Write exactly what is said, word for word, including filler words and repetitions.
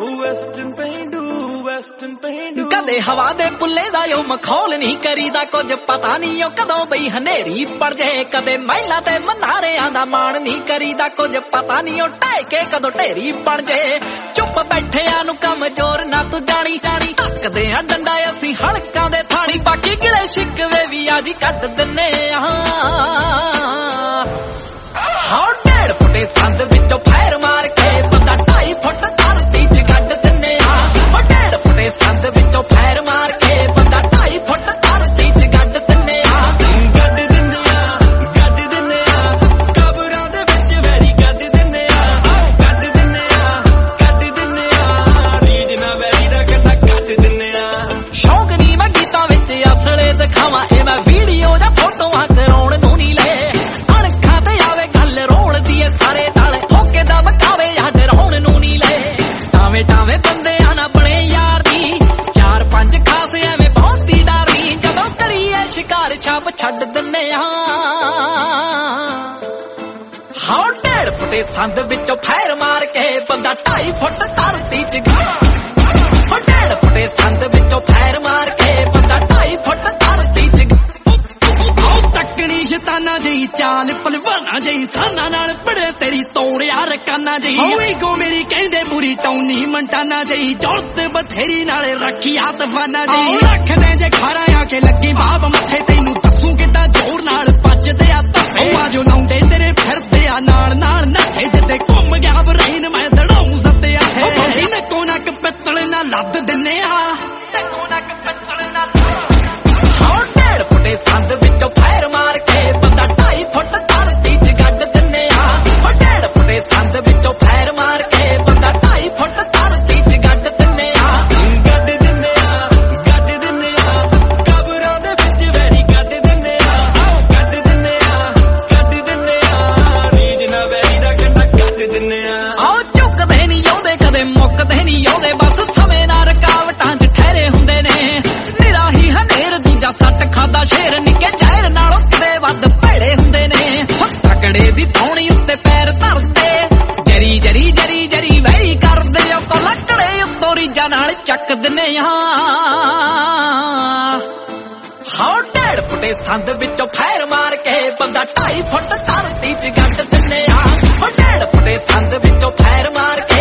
western ਪੇਂਡੂ western ਪੇਂਡੂ ਕਦੇ ਹਵਾ ਦੇ ਪੁੱਲੇ ਦਾ ਓ ਮਖੌਲ ਨਹੀਂ ਕਰੀਦਾ ਕੁਝ ਪਤਾ ਨਹੀਂ ਓ ਕਦੋਂ ਬਈ ਹਨੇਰੀ ਪੜ ਜੇ ਕਦੇ ਮਹਿਲਾ ਤੇ ਮਨਾਰਿਆਂ ਦਾ ਮਾਣ ਨਹੀਂ ਕਰੀਦਾ ਕੁਝ ਪਤਾ ਨਹੀਂ ਓ ਢਾਈ ਕੇ ਕਦੋਂ ਢੇਰੀ ਬਣ ਜੇ ਚੁੱਪ ਬੈਠਿਆਂ ਨੂੰ ਕਮਜ਼ੋਰ ਨਾ ਤੂੰ ਜਾਣੀ ਜਾਣੀ ਧੱਕਦੇ ਆ ਡੰਡਾ ਅਸੀਂ ਹਲਕਾਂ ਦੇ ਥਾਣੀ ਬਾਕੀ ਗਿਲੇ ਸ਼ਿਕਵੇ ਵੀ ਆ ਜੀ ਕੱਢ ਦਿੰਨੇ ਆ ਹਾਂ ਢੇੜ ਫੁੱਟੇ ਸੰਦ ਵਿੱਚੋਂ ਫੈਰ ਮਾਰ ਕੇ ਬੰਦਾ ਢਾਈ ਫੁੱਟ ਧਰਤੀ ਚ ਗੱਡ ਦਿੰਨੇ ਆ ਉਹ ਢੇੜ ਫੁੱਟੇ ਸੰਦ ਵਿੱਚੋਂ ਫੈਰ ਮਾਰ ਕੇ ਬੰਦਾ ਢਾਈ ਫੁੱਟ ਧਰਤੀ ਚ ਗੱਡ ਦਿੰਨੇ ਆ ਗੱਡ ਦਿੰਨੇ ਆ ਗੱਡ ਦਿੰਨੇ ਆ ਕਬਰਾਂ ਦੇ ਵਿੱਚ ਵੈਰੀ ਗੱਡ ਦਿੰਨੇ ਆ ਗੱਡ ਦਿੰਨੇ ਆ ਗੱਡ ਦਿੰਨੇ ਆ ਰੀਜ ਨਾ ਵੈਰੀ ਦਾ ਕੰਡਾ ਗੱਡ ਦਿੰਨੇ ਆ ਸ਼ੌਕ ਨਹੀਂ ਮੈਂ ਗੀਤਾਂ ਵਿੱਚ ਅਸਲੇ ਦਿਖਾਵਾਂ ਇਹ ਮੈਂ ਵੀਡੀਓ ਜਾਂ ਫੋਟੋਆਂ ਕਰਾਉਣ ਨੂੰ ਨਹੀਂ ਲੈ ਅਣਖਾਂ ਤੇ ਆਵੇ ਗੱਲ ਰੋਣ ਦੀ ਸਾਰੇ ਨਾਲ ਠੋਕੇ ਦਾ ਬਕਾਵੇ ਯਾਦ ਰੋਣ ਨੂੰ ਨਹੀਂ ਲੈ ਟਾਵੇਂ ਟਾਵੇਂ ਬੰਦਿਆਂ ਨਾ ਬਣੇ ਯਾਰ ਦੀ ਚਾਰ ਪੰਜ ਖਾਸ ਐਵੇਂ ਬਹੁਤੀ ਡਾਰੀ ਜਦੋਂ ਕਰੀਏ ਸ਼ਿਕਾਰ ਛਾਪ ਛੱਡ ਦਿੰਨੇ ਆ ਹਾਂ ਢੇੜ ਫੁੱਟੇ ਸੰਦ ਵਿੱਚੋਂ ਫੈਰ ਮਾਰ ਕੇ ਬੰਦਾ ਢਾਈ ਫੁੱਟ ਧਰਤੀ ਚ ਗਿਆ ਢੇੜ ਫੁੱਟੇ ਸੰਦ ਵਿੱਚੋਂ ਫੈਰ ਮਾਰ ਕੇ ਬੰਦਾ ਢਾਈ ਫੁੱਟ ਧਰਤੀ ਚ ਤੱਕਣੀ ਸ਼ੈਤਾਨਾ ਜਈ ਚਾਲ ਪਲਵਾਨਾ ਜਈ ਸਾਨਾ ਨਾਲ ਪੜੇ ਤੇਰੀ ਤੋੜਿਆ ਰਕਾਨਾ ਜਈ ਓਏ ਗੋ ਮੇਰੀ ਕਹਿੰਦੇ ਪੂਰੀ ਟੌਨੀ ਮੰਟਾਨਾ ਜਈ ਜੌਲਤ ਬਥੇਰੀ ਨਾਲੇ ਰੱਖਿਆ ਤਫਾਨਾ ਜਈ ਰੱਖਦੇ ਜੇ ਖਾਰਾ ਆ ਕੇ ਲੱਗੀ ਬਾਬ ਮੱਥੇ ਤੈਨੂੰ ਦੱਸੂ ਕਿੱਦਾਂ ਜ਼ੋਰ ਨਾਲ ਭੱਜਦੇ ਆ ਧੱਫੇ ਆ ਜੋ ਲਾਉਂਦੇ ਤੇਰੇ ਫਿਰਦੇ ਆ ਨਾਲ ਨਾਲ ਨੱਠੇ ਜਿੱਦੇ ਘੁੰਮ ਗਿਆ ਬਰੇਨ ਮੈਂ ਦੜਾਉਂ ਸੱਤਿਆ ਹੈ ਨੱਕੋ ਨੱਕ ਪਿੱਤਲ ਨਾਲ ਲੱਦ ਦਿੰਨੇ ਆ ਨੱਕੋ ਨੱਕ ਪਿੱਤਲ ਨਾਲ ਹਾਂ ਢੇੜ ਫੁੱਟੇ ਸੰਦ ਵਿੱਚੋਂ ਫੈਰ ਮਾਰ ਕੇ ਬੰਦਾ ਢਾਈ ਫੁੱਟ ਧਰਤੀ ਚ ਗੱਡ ਦਿੰਨੇ ਆ ਉਹ ਢੇੜ ਫੁੱਟੇ ਸੰਦ ਵਿੱਚੋਂ ਫੈਰ ਮਾਰ ਕੇ ਬੰਦਾ ਢਾਈ ਫੁੱਟ ਧਰਤੀ ਚ ਗੱਡ ਦਿੰਨੇ ਆ ਗੱਡ ਦਿੰਨੇ ਆ ਗੱਡ ਦਿੰਨੇ ਆ ਕਬਰਾਂ ਦੇ ਵਿੱਚ ਵੈਰੀ ਗੱਡ ਦਿੰਨੇ ਆ ਗੱਡ ਦਿੰਨੇ ਆ ਗੱਡ ਦਿੰਨੇ ਆ ਰੀਜ ਨਾ ਵੈਰੀ ਦਾ ਕੰਡਾ ਗੱਡ ਦਿੰਨੇ ਆ ਆਓ ਝੁਕਦੇ ਨਹੀਂ ਆਉਂਦੇ ਕਦੇ ਮੁੱਕਦੇ ਨਹੀਂ ਆਉਂਦੇ ਬਸ ਸਮੇਂ ਨਾਲ ਰਕਾਵਟਾਂ ਚ ਠਹਿਰੇ ਹੁੰਦੇ ਨੇ ਨਿਰਾਹੀ ਹਨੇਰ ਦੂਜਾ ਸੱਟ ਖਾਦਾ ਸ਼ੇਰ ਨਿੱਕੇ ਜ਼ਹਿਰ ਨਾਲੋਂ ਕਿਤੇ ਵੱਧ ਭੈੜੇ ਹੁੰਦੇ ਨੇ ਤਕੜੇ ਦੀ ਥੌਣੀ ਉੱਤੇ ਪੈਰ ਧਰਦੇ ਜਰੀ ਜਰੀ ਜਰੀ ਜਰੀ ਵੈਰੀ ਕਰਦੇ ਉਹ ਕੋ ਲੱਕੜੇ ਉੱਤੋਂ ਰੀਜਾਂ ਨਾਲ ਚੱਕ ਦਿੰਨੇ ਆ ਹਾਂ ਢੇੜ ਫੁੱਟੇ ਸੰਦ ਵਿੱਚੋਂ ਫੈਰ ਮਾਰ ਕੇ ਬੰਦਾ ਢਾਈ ਫੁੱਟ ਧਰਤੀ ਚ ਗੱਡ ਦਿੰਨੇ ਆ ਉਹ ਢੇੜ ਫੁੱਟੇ ਸੰਦ ਵਿੱਚੋਂ ਫੈਰ ਮਾਰ ਕੇ